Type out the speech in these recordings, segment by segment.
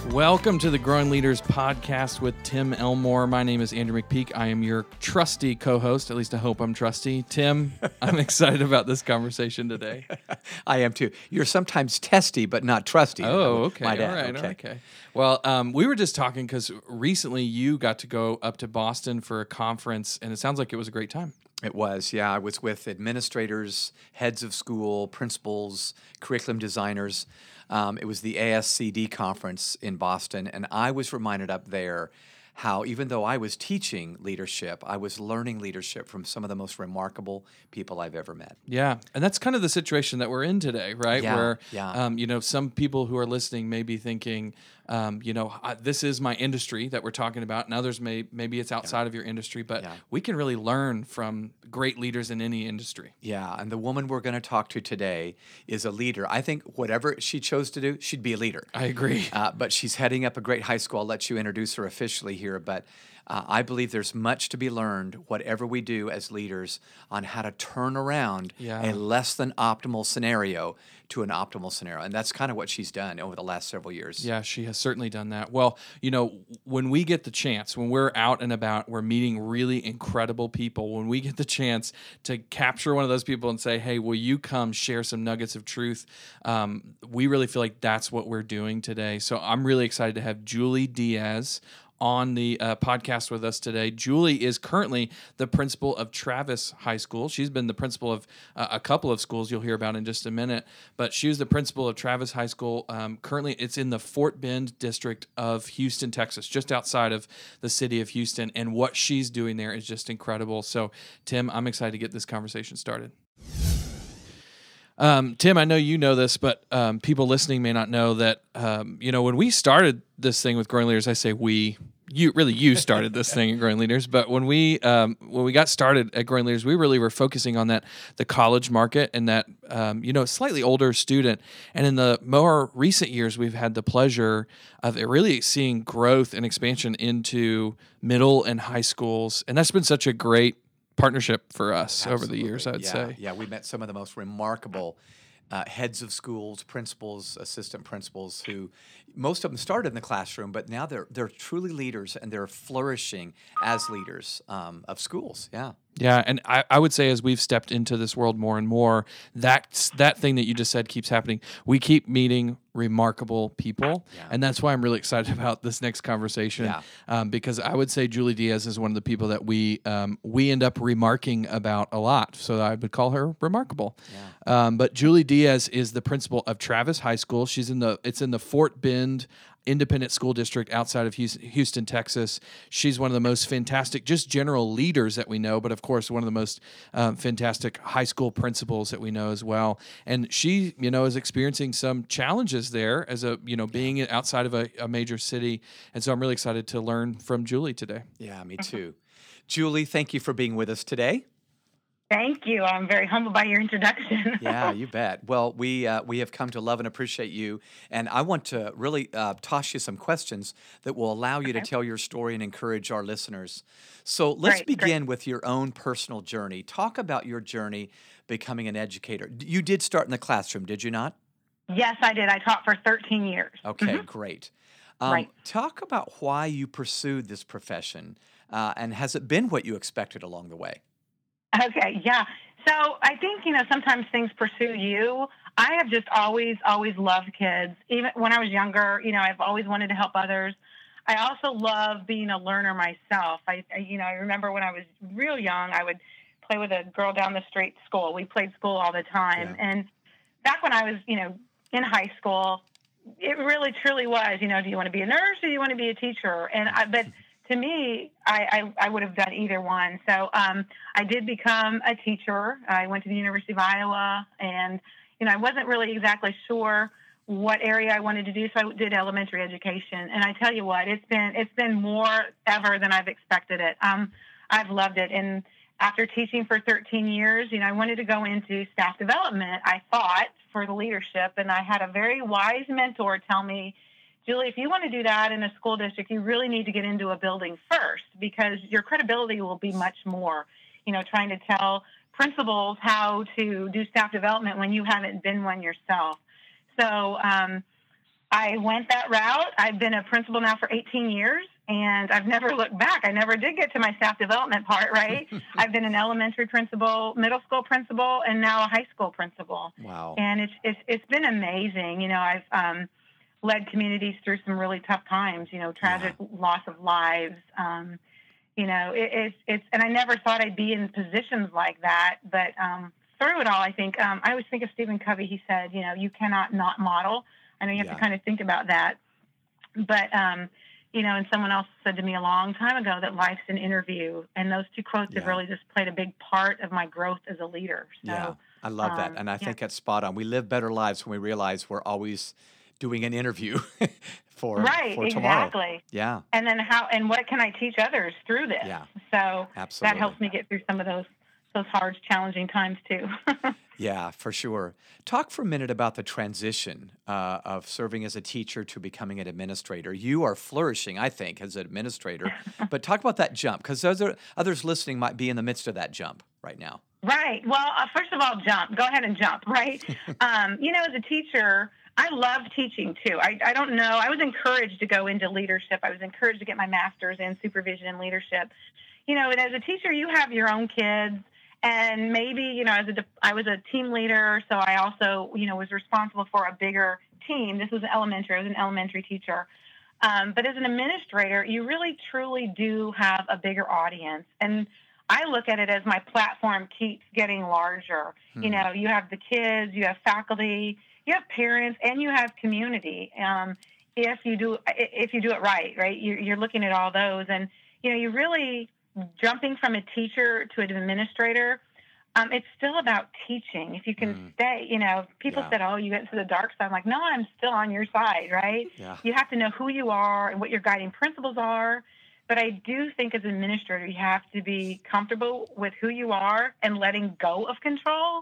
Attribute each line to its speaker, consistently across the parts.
Speaker 1: Welcome to the Growing Leaders Podcast with Tim Elmore. My name is Andrew McPeak. I am your trusty co-host. At least I hope I'm trusty. Tim, I'm excited about this conversation today.
Speaker 2: I am too. You're sometimes testy, but not trusty.
Speaker 1: Oh, okay.
Speaker 2: My dad.
Speaker 1: All right. Okay. Well, we were just talking because recently you got to go up to Boston for a conference, and it sounds like it was a great time.
Speaker 2: It was, yeah. I was with administrators, heads of school, principals, curriculum designers. It was the ASCD conference in Boston, and I was reminded up there how even though I was teaching leadership, I was learning leadership from some of the most remarkable people I've ever met.
Speaker 1: Yeah, and that's kind of the situation that we're in today, right?
Speaker 2: Yeah,
Speaker 1: Where, some people who are listening may be thinking, this is my industry that we're talking about, and others maybe it's outside of your industry, but we can really learn from great leaders in any industry.
Speaker 2: Yeah, and the woman we're going to talk to today is a leader. I think whatever she chose to do, she'd be a leader.
Speaker 1: I agree.
Speaker 2: But she's heading up a great high school. I'll let you introduce her officially here, but I believe there's much to be learned, whatever we do as leaders, on how to turn around a less than optimal scenario to an optimal scenario. And that's kind of what she's done over the last several years.
Speaker 1: Yeah, she has certainly done that. Well, when we get the chance, when we're out and about, we're meeting really incredible people. When we get the chance to capture one of those people and say, hey, will you come share some nuggets of truth? We really feel like that's what we're doing today. So I'm really excited to have Julie Diaz on the podcast with us today. Julie is currently the principal of Travis High School. She's been the principal of a couple of schools you'll hear about in just a minute, but she was the principal of Travis High School. Currently, it's in the Fort Bend district of Houston, Texas, just outside of the city of Houston, and what she's doing there is just incredible. So, Tim, I'm excited to get this conversation started. Tim, I know you know this, but people listening may not know that, when we started this thing with Growing Leaders, I say you started this thing at Growing Leaders, but when we got started at Growing Leaders, we really were focusing on the college market and that, slightly older student. And in the more recent years, we've had the pleasure of really seeing growth and expansion into middle and high schools. And that's been such a great partnership for us over the years, I would say.
Speaker 2: Yeah, we met some of the most remarkable heads of schools, principals, assistant principals, who most of them started in the classroom, but now they're truly leaders and they're flourishing as leaders of schools. Yeah.
Speaker 1: Yeah, and I would say as we've stepped into this world more and more, that thing that you just said keeps happening. We keep meeting remarkable people, and that's why I'm really excited about this next conversation, because I would say Julie Diaz is one of the people that we end up remarking about a lot, so I would call her remarkable. Yeah. But Julie Diaz is the principal of Travis High School. It's in the Fort Bend Independent School District outside of Houston, Texas. She's one of the most fantastic, just general leaders that we know, but of course, one of the most fantastic high school principals that we know as well. And she, is experiencing some challenges there as being outside of a major city. And so I'm really excited to learn from Julie today.
Speaker 2: Yeah, me too. Julie, thank you for being with us today.
Speaker 3: Thank you. I'm very humbled by your introduction.
Speaker 2: Yeah, you bet. Well, we have come to love and appreciate you, and I want to really toss you some questions that will allow you to tell your story and encourage our listeners. So let's begin with your own personal journey. Talk about your journey becoming an educator. You did start in the classroom, did you not?
Speaker 3: Yes, I did. I taught for 13 years.
Speaker 2: Okay, great. Talk about why you pursued this profession, and has it been what you expected along the way?
Speaker 3: Okay, yeah. So I think, sometimes things pursue you. I have just always loved kids. Even when I was younger, I've always wanted to help others. I also love being a learner myself. I remember when I was real young, I would play with a girl down the street at school. We played school all the time. Yeah. And back when I was, in high school, it really truly was, do you want to be a nurse or do you want to be a teacher? But to me, I would have done either one. So I did become a teacher. I went to the University of Iowa, and I wasn't really exactly sure what area I wanted to do, so I did elementary education. And I tell you what, it's been more ever than I've expected it. I've loved it. And after teaching for 13 years, I wanted to go into staff development, I thought, for the leadership. And I had a very wise mentor tell me, Julie, if you want to do that in a school district, you really need to get into a building first, because your credibility will be much more, trying to tell principals how to do staff development when you haven't been one yourself. So I went that route. I've been a principal now for 18 years, and I've never looked back. I never did get to my staff development part, right? I've been an elementary principal, middle school principal, and now a high school principal.
Speaker 2: Wow.
Speaker 3: And it's been amazing. I've led communities through some really tough times, tragic loss of lives. It's and I never thought I'd be in positions like that, but through it all, I think I always think of Stephen Covey. He said, you cannot not model. I know you have to kind of think about that. But, and someone else said to me a long time ago that life's an interview. And those two quotes have really just played a big part of my growth as a leader. So,
Speaker 2: I love that. And I think that's spot on. We live better lives when we realize we're always doing an interview for tomorrow.
Speaker 3: Exactly.
Speaker 2: Yeah.
Speaker 3: And then what can I teach others through this?
Speaker 2: Yeah.
Speaker 3: So
Speaker 2: absolutely.
Speaker 3: That helps me get through some of those hard, challenging times too.
Speaker 2: Yeah, for sure. Talk for a minute about the transition of serving as a teacher to becoming an administrator. You are flourishing, I think, as an administrator. But talk about that jump, because others listening might be in the midst of that jump right now.
Speaker 3: Right. Well, first of all, jump. Go ahead and jump, right? As a teacher, I love teaching too. I don't know. I was encouraged to go into leadership. I was encouraged to get my master's in supervision and leadership. And as a teacher, you have your own kids. And maybe, I was a team leader, so I also, was responsible for a bigger team. This was elementary. I was an elementary teacher. But as an administrator, you really, truly do have a bigger audience. And I look at it as my platform keeps getting larger. You have the kids, you have faculty, you have parents, and you have community. If you do it right? You're looking at all those. And, you really... jumping from a teacher to an administrator, it's still about teaching. If you can stay, people said, oh, you went to the dark side. I'm like, no, I'm still on your side, right?
Speaker 2: Yeah.
Speaker 3: You have to know who you are and what your guiding principles are. But I do think as an administrator, you have to be comfortable with who you are and letting go of control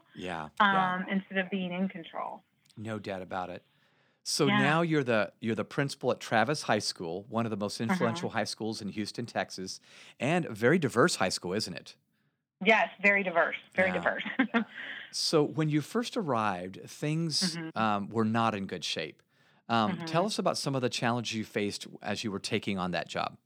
Speaker 3: instead of being in control.
Speaker 2: No doubt about it. So now you're the principal at Travis High School, one of the most influential high schools in Houston, Texas, and a very diverse high school, isn't it?
Speaker 3: Yes, very diverse, very diverse.
Speaker 2: So when you first arrived, things were not in good shape. Tell us about some of the challenges you faced as you were taking on that job.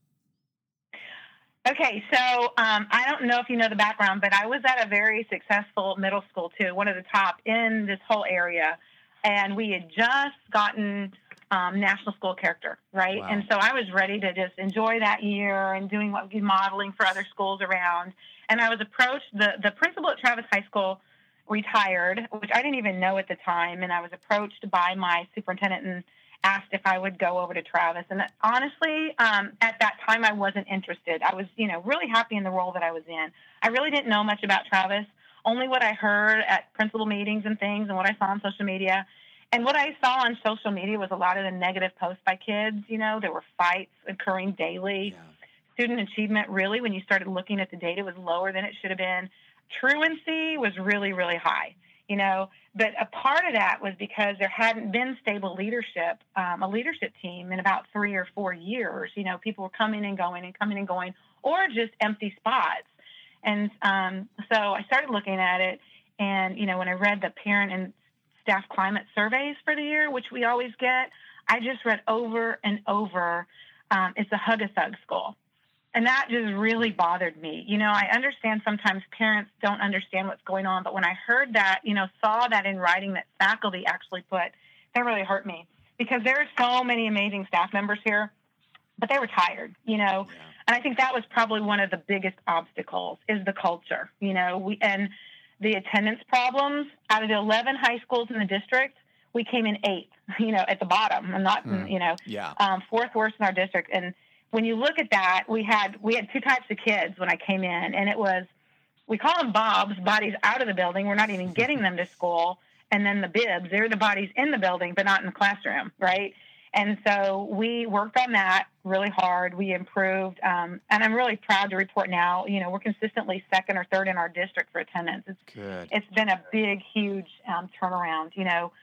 Speaker 3: Okay, so I don't know if you know the background, but I was at a very successful middle school too, one of the top in this whole area. And we had just gotten national school character, right?
Speaker 2: Wow.
Speaker 3: And so I was ready to just enjoy that year and doing modeling for other schools around. And I was approached, the principal at Travis High School retired, which I didn't even know at the time. And I was approached by my superintendent and asked if I would go over to Travis. And honestly, at that time, I wasn't interested. I was, really happy in the role that I was in. I really didn't know much about Travis. Only what I heard at principal meetings and things and what I saw on social media. And what I saw on social media was a lot of the negative posts by kids. There were fights occurring daily.
Speaker 2: Yeah.
Speaker 3: Student achievement, really, when you started looking at the data, was lower than it should have been. Truancy was really, really high, But a part of that was because there hadn't been stable leadership, a leadership team in about 3 or 4 years. People were coming and going, or just empty spots. And so I started looking at it, and, when I read the parent and staff climate surveys for the year, which we always get, I just read over and over, it's a hug-a-thug school. And that just really bothered me. I understand sometimes parents don't understand what's going on, but when I heard that, saw that in writing that faculty actually put, that really hurt me, because there are so many amazing staff members here, but they were tired, Yeah. And I think that was probably one of the biggest obstacles is the culture, and the attendance problems. Out of the 11 high schools in the district, we came in 8th, at the bottom, and not, fourth worst in our district. And when you look at that, we had 2 types of kids when I came in, and it was, we call them bobs, bodies out of the building. We're not even getting them to school. And then the bibs, they're the bodies in the building, but not in the classroom, right? And so we worked on that really hard. We improved, and I'm really proud to report now, we're consistently 2nd or 3rd in our district for attendance. It's been a big, huge turnaround.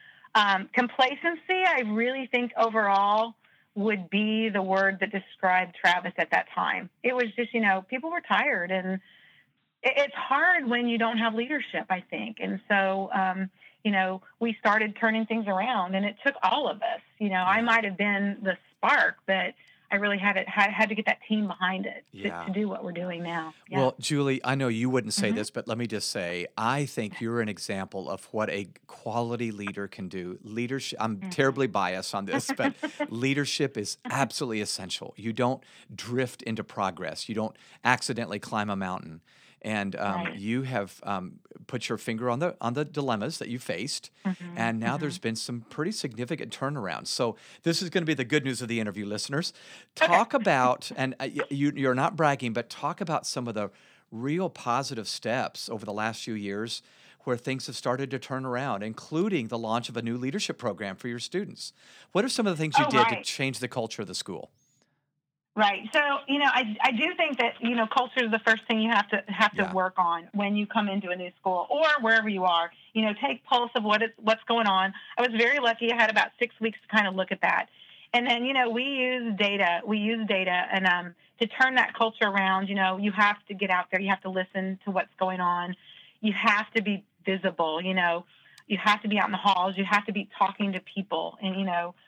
Speaker 3: Complacency, I really think overall would be the word that described Travis at that time. It was just, people were tired, and it's hard when you don't have leadership, I think. And so, we started turning things around, and it took all of us. I might have been the spark, but I really had to get that team behind it to do what we're doing now. Yeah.
Speaker 2: Well, Julie, I know you wouldn't say this, but let me just say, I think you're an example of what a quality leader can do. Leadership, I'm terribly biased on this, but leadership is absolutely essential. You don't drift into progress. You don't accidentally climb a mountain. And
Speaker 3: Right.
Speaker 2: you have put your finger on the dilemmas that you faced, and now there's been some pretty significant turnarounds. So this is going to be the good news of the interview, listeners. Talk about, and you're not bragging, but talk about some of the real positive steps over the last few years where things have started to turn around, including the launch of a new leadership program for your students. What are some of the things you
Speaker 3: Oh,
Speaker 2: did to
Speaker 3: right.
Speaker 2: change the culture of the school?
Speaker 3: Right. So, I do think that, culture is the first thing you have to
Speaker 2: Yeah.
Speaker 3: work on when you come into a new school or wherever you are. Take pulse of what's going on. I was very lucky. I had about 6 weeks to kind of look at that. And then, we use data. And to turn that culture around, you have to get out there. You have to listen to what's going on. You have to be visible, you have to be out in the halls. You have to be talking to people. And,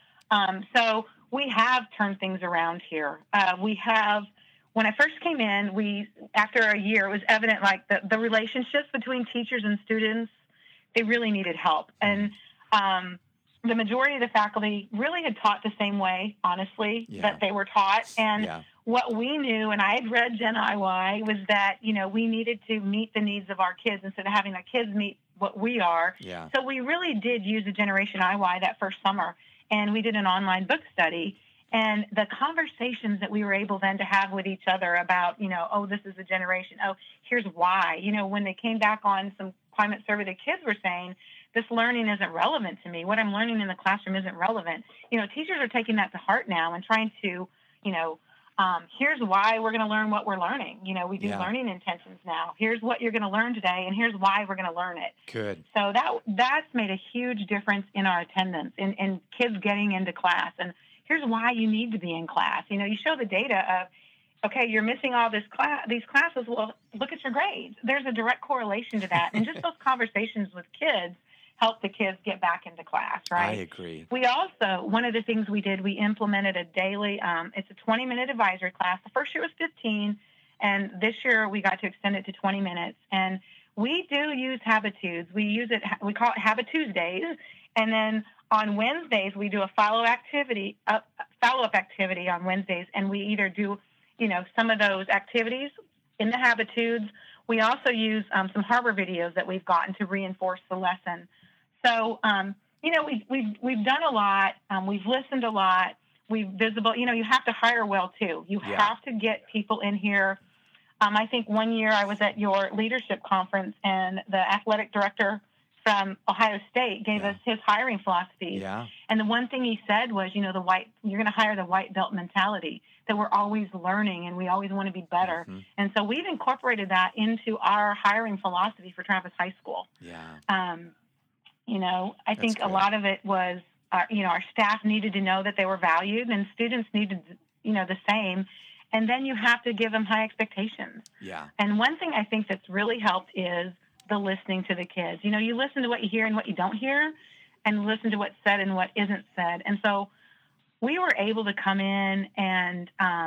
Speaker 3: so we have turned things around here. When I first came in, after a year, it was evident like the relationships between teachers and students, they really needed help. And the majority of the faculty really had taught the same way, honestly, that they were taught. And what we knew, and I had read Gen IY, was that, we needed to meet the needs of our kids instead of having our kids meet what we are.
Speaker 2: Yeah.
Speaker 3: So we really did use a Generation IY that first summer. And we did an online book study, and the conversations that we were able then to have with each other about, oh, this is a generation. Oh, here's why. When they came back on some climate survey, the kids were saying, this learning isn't relevant to me. What I'm learning in the classroom isn't relevant. Teachers are taking that to heart now and trying to, here's why we're going to learn what we're learning. We do learning intentions now. Here's what you're going to learn today, and here's why we're going to learn it.
Speaker 2: Good.
Speaker 3: So that's made a huge difference in our attendance, in kids getting into class. And here's why you need to be in class. You show the data of, okay, you're missing all these classes. Well, look at your grades. There's a direct correlation to that. And just those conversations with kids help the kids get back into class, right?
Speaker 2: I agree.
Speaker 3: We also, one of the things we did, we implemented a daily, it's a 20-minute advisory class. The first year was 15, and this year we got to extend it to 20 minutes. And we do use Habitudes. We call it Habit Tuesdays. And then on Wednesdays, we do a follow-up activity on Wednesdays. And we either do, some of those activities in the Habitudes. We also use some Harbor videos that we've gotten to reinforce the lesson. So, we've done a lot. We've listened a lot. We've visible. You have to hire well too. You have to get people in here. I think one year I was at your leadership conference, and the athletic director from Ohio State gave us his hiring philosophies.
Speaker 2: Yeah.
Speaker 3: And the one thing he said was, you're going to hire the white belt mentality, that we're always learning and we always want to be better.
Speaker 2: Mm-hmm.
Speaker 3: And so we've incorporated that into our hiring philosophy for Travis High School.
Speaker 2: Yeah.
Speaker 3: I think a lot of it was, our staff needed to know that they were valued, and students needed, the same. And then you have to give them high expectations.
Speaker 2: Yeah.
Speaker 3: And one thing I think that's really helped is the listening to the kids. You listen to what you hear and what you don't hear, and listen to what's said and what isn't said. And so we were able to come in and,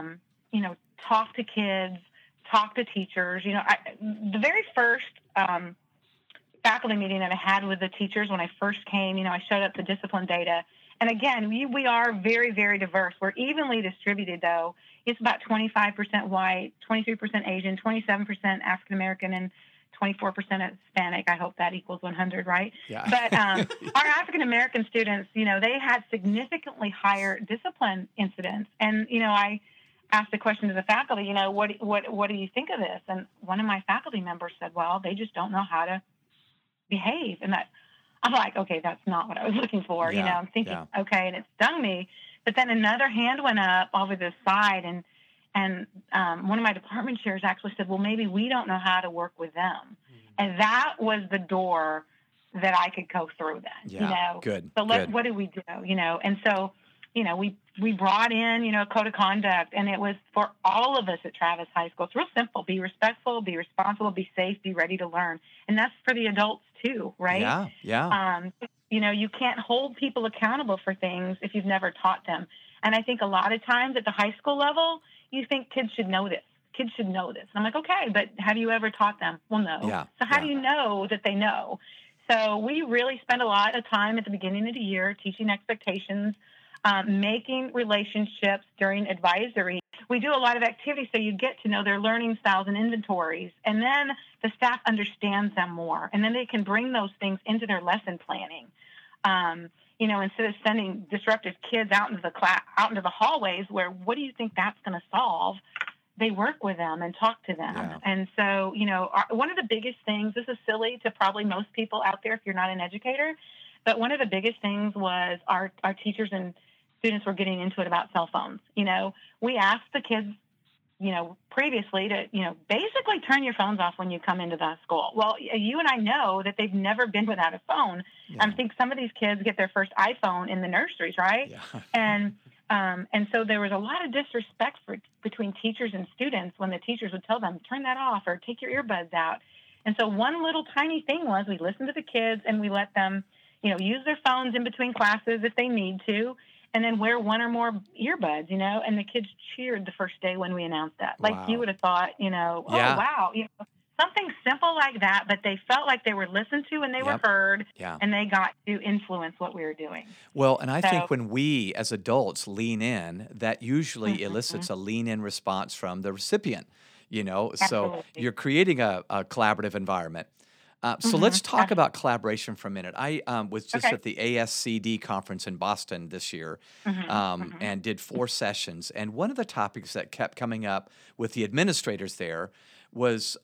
Speaker 3: talk to kids, talk to teachers. The very first faculty meeting that I had with the teachers when I first came, I showed up the discipline data. And again, we are very, very diverse. We're evenly distributed, though. It's about 25% white, 23% Asian, 27% African American, and 24% Hispanic. I hope that equals 100, right?
Speaker 2: Yeah.
Speaker 3: But our African American students, they had significantly higher discipline incidents. And, I asked the question to the faculty, what do you think of this? And one of my faculty members said, well, they just don't know how to behave. And I'm like, okay, that's not what I was looking for. I'm thinking, okay, and it stung me. But then another hand went up over the side, and one of my department chairs actually said, well, maybe we don't know how to work with them. Mm-hmm. And that was the door that I could go through then,
Speaker 2: Yeah, good.
Speaker 3: So
Speaker 2: good.
Speaker 3: what do we do, And so we brought in, a code of conduct, and it was for all of us at Travis High School. It's real simple: be respectful, be responsible, be safe, be ready to learn, and that's for the adults too, right?
Speaker 2: Yeah, yeah.
Speaker 3: You can't hold people accountable for things if you've never taught them. And I think a lot of times at the high school level, you think kids should know this. Kids should know this. And I'm like, okay, but have you ever taught them? Well, no.
Speaker 2: Yeah,
Speaker 3: So how
Speaker 2: yeah.
Speaker 3: do you know that they know? So we really spend a lot of time at the beginning of the year teaching expectations, making relationships during advisory. We do a lot of activities so you get to know their learning styles and inventories. And then the staff understands them more. And then they can bring those things into their lesson planning. Instead of sending disruptive kids out into the hallways where, what do you think that's going to solve? They work with them and talk to them.
Speaker 2: Yeah.
Speaker 3: And so, one of the biggest things, this is silly to probably most people out there if you're not an educator, but one of the biggest things was our teachers and students were getting into it about cell phones. We asked the kids, previously to, basically turn your phones off when you come into the school. Well, you and I know that they've never been without a phone.
Speaker 2: Yeah.
Speaker 3: I think some of these kids get their first iPhone in the nurseries, right?
Speaker 2: Yeah.
Speaker 3: And so there was a lot of disrespect between teachers and students when the teachers would tell them, turn that off or take your earbuds out. And so one little tiny thing was we listened to the kids and we let them, use their phones in between classes if they need to, and then wear one or more earbuds, and the kids cheered the first day when we announced that. Like
Speaker 2: Wow.
Speaker 3: you would have thought,
Speaker 2: Yeah.
Speaker 3: oh, wow, something simple like that, but they felt like they were listened to and they were heard,
Speaker 2: Yeah.
Speaker 3: and they got to influence what we were doing.
Speaker 2: Well, and I think
Speaker 3: So-
Speaker 2: when we as adults lean in, that usually
Speaker 3: Mhm.
Speaker 2: elicits a lean in response from the recipient, So
Speaker 3: Absolutely.
Speaker 2: you're creating a collaborative environment. So let's talk about collaboration for a minute. I was just
Speaker 3: Okay.
Speaker 2: at the ASCD conference in Boston this year and did 4 sessions. And one of the topics that kept coming up with the administrators there was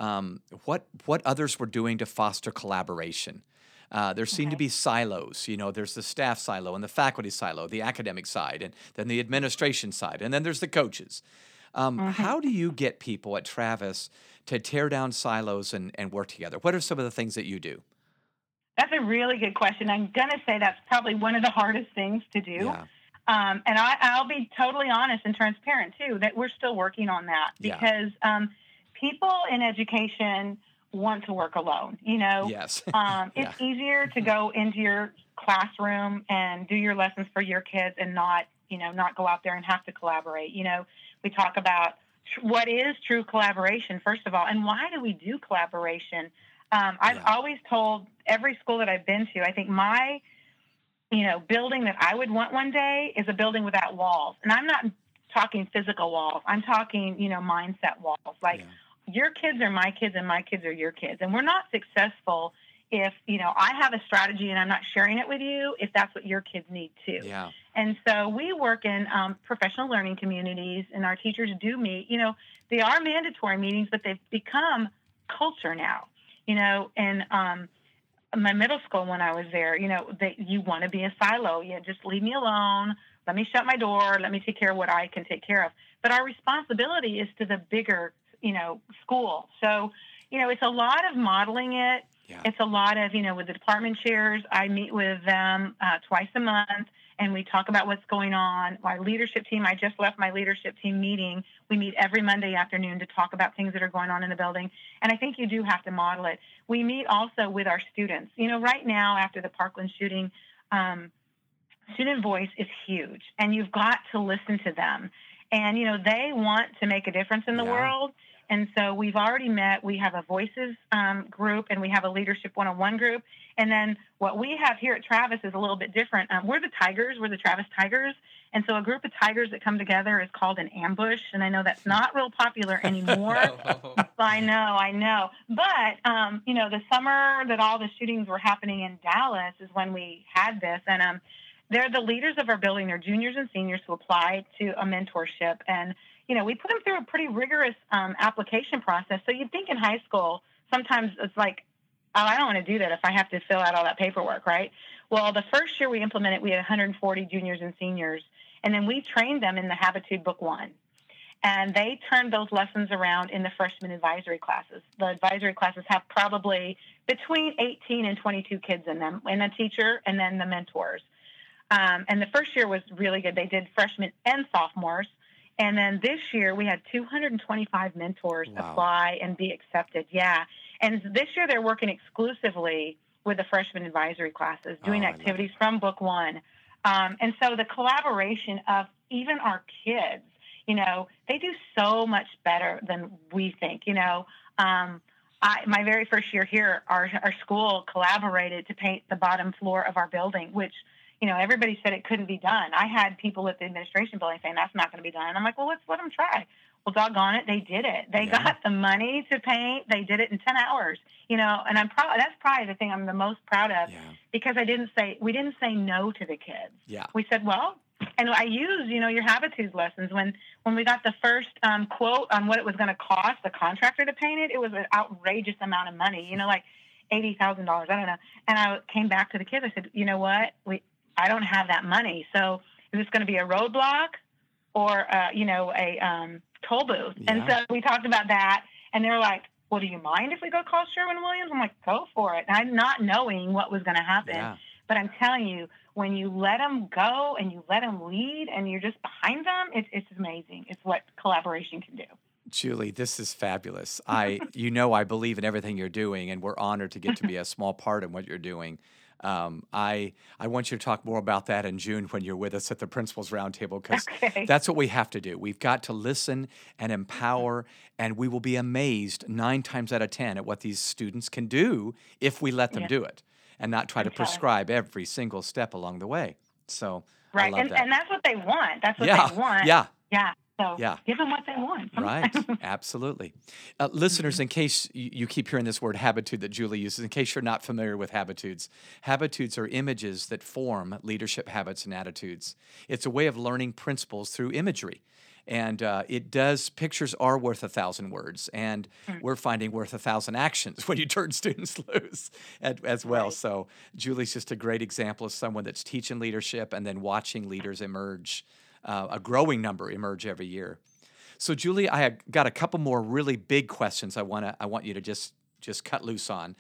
Speaker 2: what others were doing to foster collaboration. There seem to be silos. There's the staff silo and the faculty silo, the academic side, and then the administration side, and then there's the coaches. How do you get people at Travis to tear down silos and work together? What are some of the things that you do?
Speaker 3: That's a really good question. I'm going to say that's probably one of the hardest things to do.
Speaker 2: Yeah.
Speaker 3: And I'll be totally honest and transparent, too, that we're still working on that
Speaker 2: Yeah.
Speaker 3: because people in education want to work alone.
Speaker 2: Yes.
Speaker 3: It's easier to go into your classroom and do your lessons for your kids and not go out there and have to collaborate. We talk about what is true collaboration, first of all, and why do we do collaboration? I've always told every school that I've been to, I think my, building that I would want one day is a building without walls. And I'm not talking physical walls. I'm talking, mindset walls. Like your kids are my kids and my kids are your kids. And we're not successful if, I have a strategy and I'm not sharing it with you, if that's what your kids need too.
Speaker 2: Yeah.
Speaker 3: And so we work in professional learning communities, and our teachers do meet. They are mandatory meetings, but they've become culture now. And my middle school when I was there, you want to be a silo. Just leave me alone. Let me shut my door. Let me take care of what I can take care of. But our responsibility is to the bigger, school. So, it's a lot of modeling it.
Speaker 2: Yeah.
Speaker 3: It's a lot of, with the department chairs, I meet with them twice a month, and we talk about what's going on. My leadership team, I just left my leadership team meeting. We meet every Monday afternoon to talk about things that are going on in the building. And I think you do have to model it. We meet also with our students. Right now, after the Parkland shooting, student voice is huge, and you've got to listen to them. And, they want to make a difference in the world. And so we've already met. We have a voices group, and we have a leadership one-on-one group. And then what we have here at Travis is a little bit different. We're the Tigers. We're the Travis Tigers. And so a group of Tigers that come together is called an ambush. And I know that's not real popular anymore. I know. But, the summer that all the shootings were happening in Dallas is when we had this. And they're the leaders of our building. They're juniors and seniors who apply to a mentorship. And we put them through a pretty rigorous application process. So you'd think in high school, sometimes it's like, oh, I don't want to do that if I have to fill out all that paperwork, right? Well, the first year we implemented, we had 140 juniors and seniors, and then we trained them in the Habitude Book 1. And they turned those lessons around in the freshman advisory classes. The advisory classes have probably between 18 and 22 kids in them, and a teacher, and then the mentors. And the first year was really good. They did freshmen and sophomores. And then this year we had 225 mentors apply and be accepted. Yeah. And this year they're working exclusively with the freshman advisory classes, doing activities from book one. And so the collaboration of even our kids, they do so much better than we think. My very first year here, our school collaborated to paint the bottom floor of our building, which, everybody said it couldn't be done. I had people at the administration building saying that's not going to be done. I'm like, well, let's let them try. Well, doggone it, they did it. They got the money to paint. They did it in 10 hours, and I'm proud. That's probably the thing I'm the most proud of because we didn't say no to the kids.
Speaker 2: Yeah.
Speaker 3: We said, well, and I used, your habitudes lessons when we got the first quote on what it was going to cost the contractor to paint it. It was an outrageous amount of money, like $80,000. I don't know. And I came back to the kids. I said, you know what? I don't have that money. So is this going to be a roadblock or, a toll booth? Yeah. And so we talked about that. And they were like, well, do you mind if we go call Sherwin-Williams? I'm like, go for it. And I'm not knowing what was going to happen. Yeah. But I'm telling you, when you let them go and you let them lead and you're just behind them, it's amazing. It's what collaboration can do.
Speaker 2: Julie, this is fabulous. I believe in everything you're doing, and we're honored to get to be a small part of what you're doing. I want you to talk more about that in June when you're with us at the Principals Roundtable, because that's what we have to do. We've got to listen and empower, and we will be amazed 9 times out of 10 at what these students can do if we let them do it and not try to prescribe every single step along the way. So
Speaker 3: right,
Speaker 2: I love that.
Speaker 3: And that's what they want. That's what they want.
Speaker 2: Yeah.
Speaker 3: So give them what they want.
Speaker 2: Right, absolutely. Listeners, in case you keep hearing this word habitude that Julie uses, in case you're not familiar with habitudes, habitudes are images that form leadership habits and attitudes. It's a way of learning principles through imagery. And pictures are worth 1,000 words, and we're finding worth 1,000 actions when you turn students loose as well. Right. So Julie's just a great example of someone that's teaching leadership and then watching leaders emerge. A growing number emerge every year. So, Julie, I have got a couple more really big questions I want you to just cut loose on.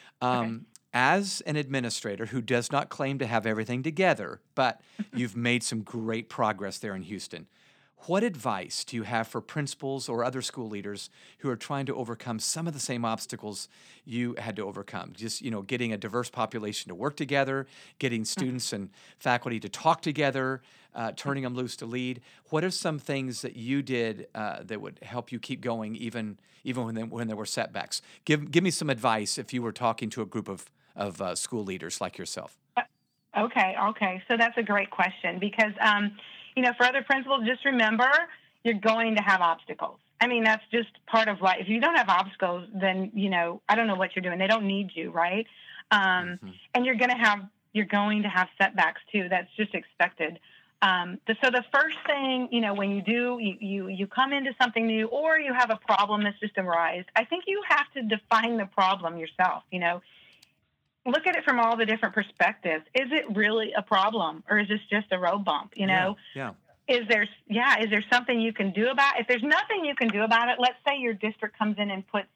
Speaker 2: As an administrator who does not claim to have everything together, but you've made some great progress there in Houston, what advice do you have for principals or other school leaders who are trying to overcome some of the same obstacles you had to overcome? Just, getting a diverse population to work together, getting students and faculty to talk together, turning them loose to lead. What are some things that you did that would help you keep going even when there were setbacks? Give me some advice if you were talking to a group of school leaders like yourself.
Speaker 3: Okay. So that's a great question because for other principals, just remember you're going to have obstacles. I mean, that's just part of life. If you don't have obstacles, then, I don't know what you're doing. They don't need you, right? And you're going to have setbacks too. That's just expected. So the first thing, when you do, you come into something new or you have a problem that's just arisen, I think you have to define the problem yourself, Look at it from all the different perspectives. Is it really a problem or is this just a road bump?
Speaker 2: Yeah.
Speaker 3: Is there something you can do about it? If there's nothing you can do about it, let's say your district comes in and puts,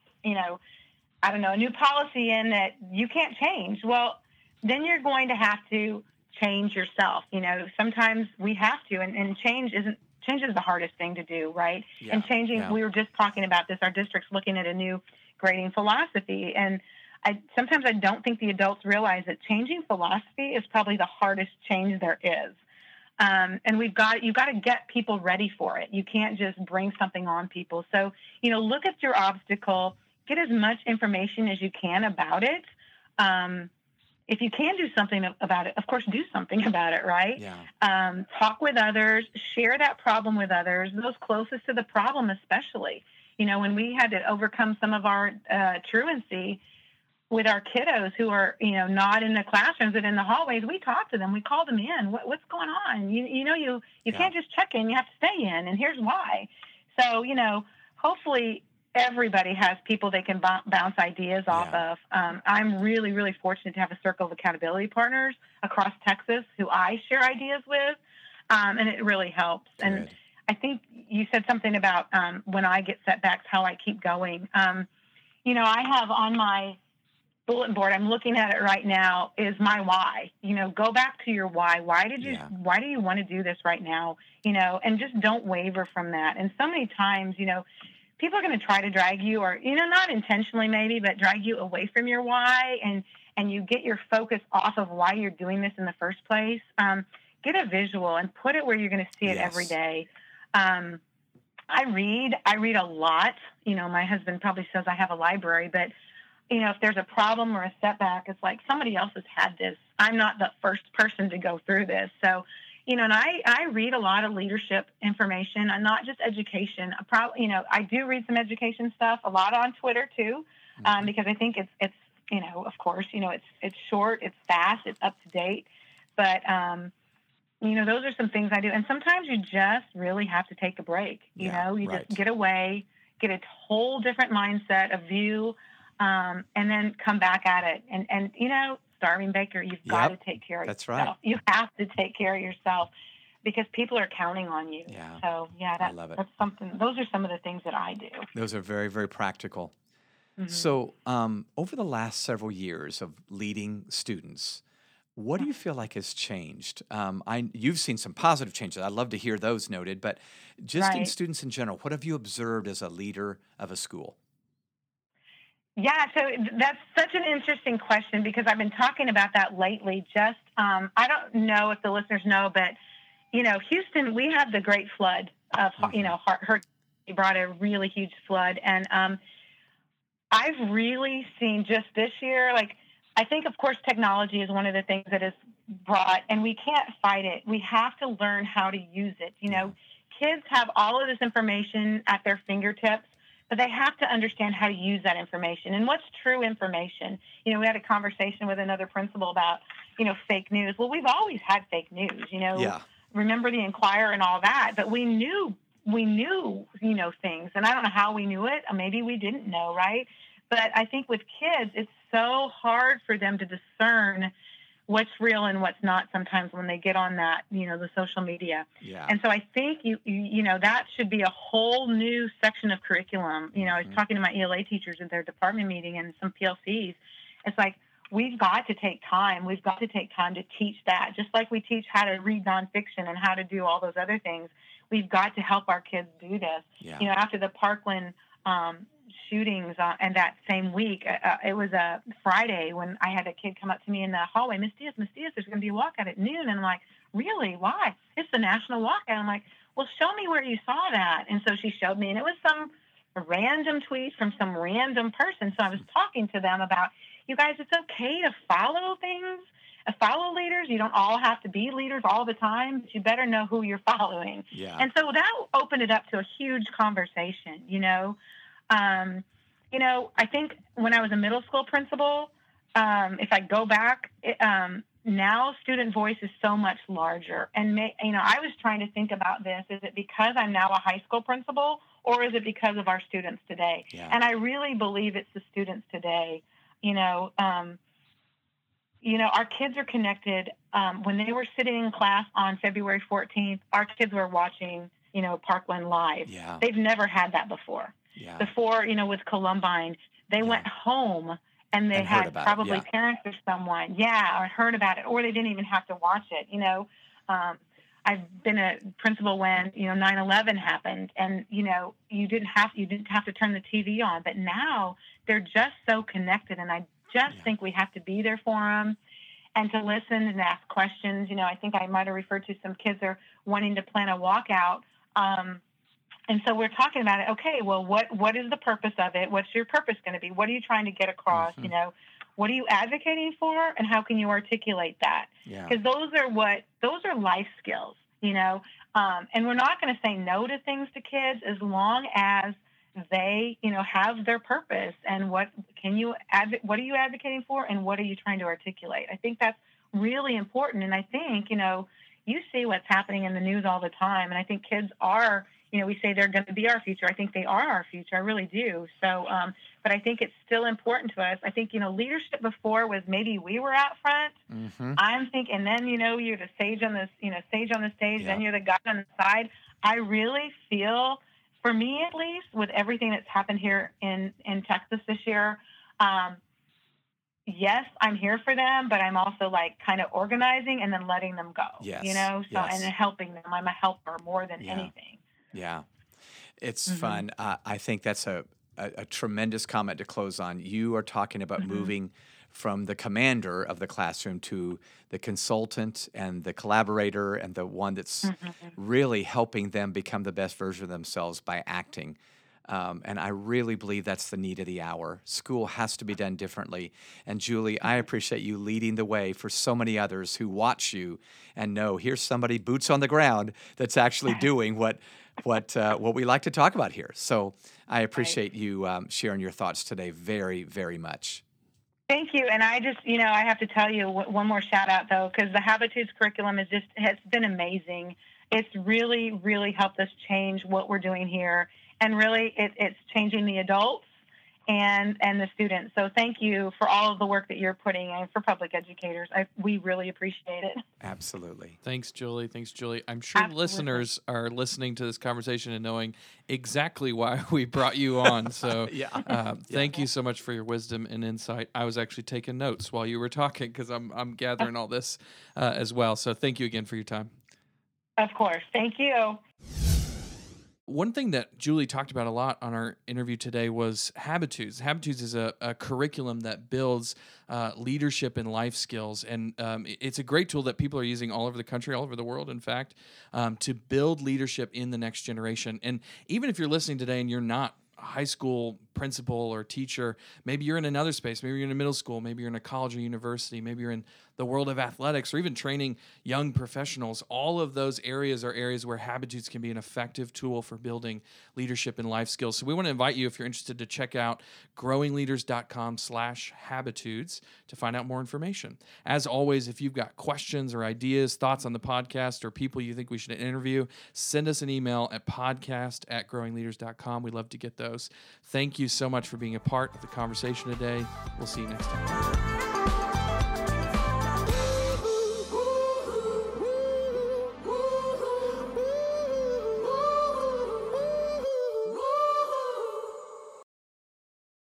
Speaker 3: a new policy in that you can't change. Well, then you're going to have to change yourself. Sometimes we have to, and change is the hardest thing to do, right?
Speaker 2: Yeah.
Speaker 3: And changing, we were just talking about this, our district's looking at a new grading philosophy, and sometimes I don't think the adults realize that changing philosophy is probably the hardest change there is. And you've got to get people ready for it. You can't just bring something on people. So, look at your obstacle, get as much information as you can about it. If you can do something about it, of course, do something about it, right?
Speaker 2: Yeah.
Speaker 3: Talk with others, share that problem with others, those closest to the problem especially. When we had to overcome some of our truancy, with our kiddos who are, not in the classrooms but in the hallways, we talk to them. We call them in. What's going on? You can't just check in. You have to stay in, and here's why. So, hopefully everybody has people they can bounce ideas off of. I'm really, really fortunate to have a circle of accountability partners across Texas who I share ideas with, and it really helps.
Speaker 2: Good.
Speaker 3: And I think you said something about when I get setbacks, how I keep going. I have on my bulletin board. I'm looking at it right now. Is my why. Go back to your why. Why do you want to do this right now? And just don't waver from that. And so many times, people are going to try to drag you, or not intentionally maybe, but drag you away from your why, and you get your focus off of why you're doing this in the first place. Get a visual and put it where you're going to see it every day. I read a lot. My husband probably says I have a library, but if there's a problem or a setback, it's like somebody else has had this. I'm not the first person to go through this. So, and I read a lot of leadership information, and not just education. I do read some education stuff, a lot on Twitter too, because I think it's of course, it's short, it's fast, it's up to date. But, those are some things I do. And sometimes you just really have to take a break. Just get away, get a whole different mindset, a view, and then come back at it. And Starving Baker, you've got to take care of yourself.
Speaker 2: Right.
Speaker 3: You have to take care of yourself because people are counting on you.
Speaker 2: Yeah.
Speaker 3: So,
Speaker 2: I love it.
Speaker 3: That's something. Those are some of the things that I do.
Speaker 2: Those are very, very practical. Mm-hmm. So over the last several years of leading students, what do you feel like has changed? You've seen some positive changes. I'd love to hear those noted, but just in students in general, what have you observed as a leader of a school?
Speaker 3: Yeah, so that's such an interesting question because I've been talking about that lately. Just, I don't know if the listeners know, but, Houston, we had the great flood of, Hurricane brought a really huge flood. And I've really seen just this year, I think, of course, technology is one of the things that is brought, and we can't fight it. We have to learn how to use it. Kids have all of this information at their fingertips, but they have to understand how to use that information and what's true information. We had a conversation with another principal about, fake news. Well, we've always had fake news, Remember the Inquirer and all that, but we knew, things, and I don't know how we knew it. Maybe we didn't know, right? But I think with kids, it's so hard for them to discern what's real and what's not sometimes when they get on that, the social media.
Speaker 2: Yeah.
Speaker 3: And so I think, that should be a whole new section of curriculum. I was talking to my ELA teachers at their department meeting and some PLCs. It's like, we've got to take time. We've got to take time to teach that. Just like we teach how to read nonfiction and how to do all those other things, we've got to help our kids do this.
Speaker 2: Yeah.
Speaker 3: After the Parkland shootings and that same week, it was a Friday when I had a kid come up to me in the hallway, Miss Diaz, there's going to be a walkout at noon. And I'm like, really? Why? It's the national walkout. I'm like, well, show me where you saw that. And so she showed me, and it was some random tweet from some random person. So I was talking to them about, you guys, it's okay to follow things, follow leaders. You don't all have to be leaders all the time, but you better know who you're following.
Speaker 2: Yeah.
Speaker 3: And so that opened it up to a huge conversation, I think when I was a middle school principal, if I go back, now student voice is so much larger. And, I was trying to think about this. Is it because I'm now a high school principal, or is it because of our students today?
Speaker 2: Yeah.
Speaker 3: And I really believe it's the students today. Our kids are connected. When they were sitting in class on February 14th, our kids were watching, Parkland live.
Speaker 2: Yeah.
Speaker 3: They've never had that before.
Speaker 2: Yeah.
Speaker 3: Before, with Columbine, they went home and they had probably parents or someone, or heard about it, or they didn't even have to watch it. I've been a principal when 9/11 happened, and you didn't have to turn the TV on, but now they're just so connected, and I just think we have to be there for them and to listen and ask questions. I think I might have referred to some kids are wanting to plan a walkout. And so we're talking about it. Okay, well, what is the purpose of it? What's your purpose going to be? What are you trying to get across?
Speaker 2: Mm-hmm.
Speaker 3: What are you advocating for, and how can you articulate that? Because those are life skills, and we're not going to say no to things to kids as long as they, have their purpose. And what are you advocating for, and what are you trying to articulate? I think that's really important. And I think, you see what's happening in the news all the time. And I think kids are, we say they're going to be our future. I think they are our future. I really do. So, but I think it's still important to us. I think, leadership before was maybe we were out front.
Speaker 2: Mm-hmm.
Speaker 3: I'm thinking, and then, you're the sage on this, sage on the stage, then you're the guy on the side. I really feel, for me at least, with everything that's happened here in Texas this year, yes, I'm here for them, but I'm also like kind of organizing and then letting them go.
Speaker 2: Yes.
Speaker 3: And helping them. I'm a helper more than anything.
Speaker 2: Yeah. It's fun. I think that's a tremendous comment to close on. You are talking about moving from the commander of the classroom to the consultant and the collaborator and the one that's really helping them become the best version of themselves by acting. And I really believe that's the need of the hour. School has to be done differently. And Julie, I appreciate you leading the way for so many others who watch you and know here's somebody boots on the ground that's actually doing what we like to talk about here. So I appreciate you sharing your thoughts today very, very much.
Speaker 3: Thank you. And I just, I have to tell you one more shout out though, because the Habitudes curriculum has been amazing. It's really, really helped us change what we're doing here. And really it's changing the adults and the students. So thank you for all of the work that you're putting in for public educators. We really appreciate it.
Speaker 2: Absolutely.
Speaker 1: Thanks, Julie. I'm sure listeners are listening to this conversation and knowing exactly why we brought you on. So thank you so much for your wisdom and insight. I was actually taking notes while you were talking because I'm gathering all this as well. So thank you again for your time.
Speaker 3: Of course. Thank you.
Speaker 1: One thing that Julie talked about a lot on our interview today was Habitudes. Habitudes is a curriculum that builds leadership and life skills, and it's a great tool that people are using all over the country, all over the world, in fact, to build leadership in the next generation. And even if you're listening today and you're not a high school principal or teacher, maybe you're in another space, maybe you're in a middle school, maybe you're in a college or university, maybe you're in the world of athletics or even training young professionals. All of those areas are areas where Habitudes can be an effective tool for building leadership and life skills. So we want to invite you, if you're interested, to check out growingleaders.com/habitudes to find out more information. As always, if you've got questions or ideas, thoughts on the podcast, or people you think we should interview, send us an email at podcast@growingleaders.com. We'd love to get those. Thank you so much for being a part of the conversation today. We'll see you next time.